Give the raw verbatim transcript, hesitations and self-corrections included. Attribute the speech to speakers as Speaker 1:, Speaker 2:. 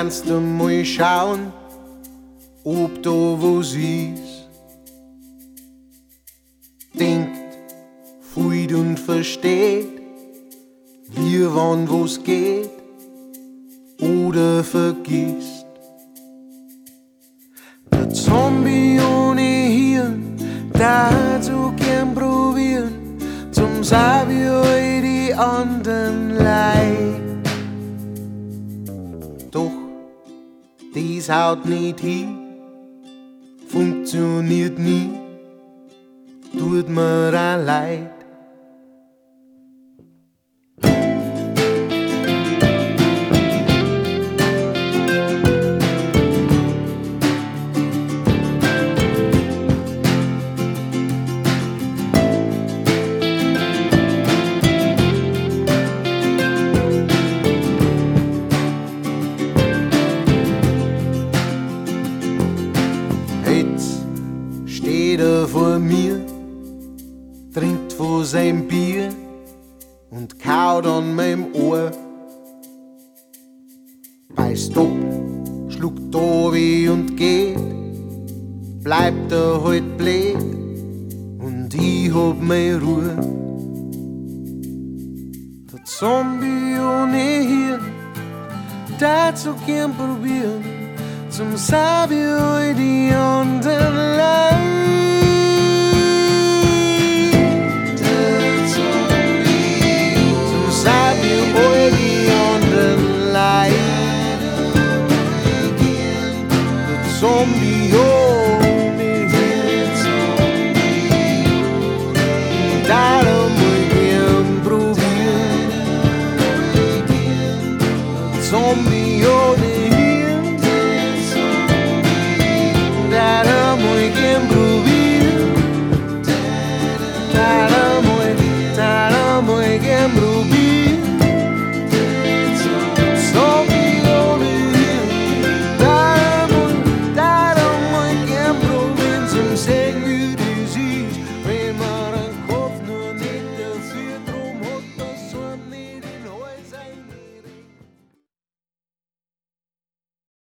Speaker 1: kannst du mal schauen, ob da was ist. Denkt, fühlt und versteht, wie wann was geht oder vergisst. Der Zombie ohne Hirn, der hat so gern probieren, zum Sabi all die anderen Leid. Doch dies haut nicht hin, funktioniert nie, tut mir auch leid. Steht er vor mir, trinkt von seinem Bier und kaut an meinem Ohr. Beißt ab, schluckt da weh und geht, bleibt er halt blöd und ich hab meine Ruhe. Der Zombie ohne Hirn, der so gern probieren, zum Sabi all die anderen Leid. Der Zombie, zum Sabi all die anderen Leid. Der Zombie, oh.